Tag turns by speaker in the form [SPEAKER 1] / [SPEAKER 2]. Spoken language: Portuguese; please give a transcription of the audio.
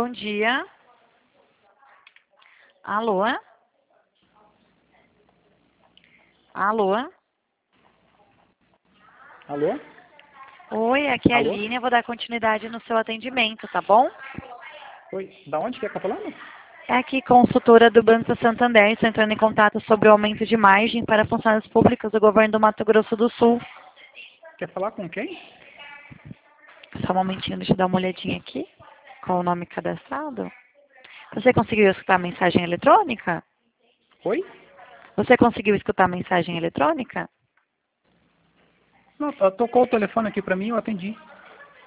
[SPEAKER 1] bom dia. Alô? Alô?
[SPEAKER 2] Alô?
[SPEAKER 1] Oi, aqui é a
[SPEAKER 2] Alô?
[SPEAKER 1] Aline, eu vou dar continuidade no seu atendimento, tá bom?
[SPEAKER 2] Oi, da onde que tá falando?
[SPEAKER 1] É aqui, consultora do Banco Santander, estou entrando em contato sobre o aumento de margem para funcionários públicos do governo do Mato Grosso do Sul.
[SPEAKER 2] Quer falar com quem?
[SPEAKER 1] Só um momentinho, deixa eu dar uma olhadinha aqui. Qual o nome cadastrado? Você conseguiu escutar a mensagem eletrônica?
[SPEAKER 2] Oi?
[SPEAKER 1] Você conseguiu escutar a mensagem eletrônica?
[SPEAKER 2] Não, tocou o telefone aqui pra mim, eu atendi.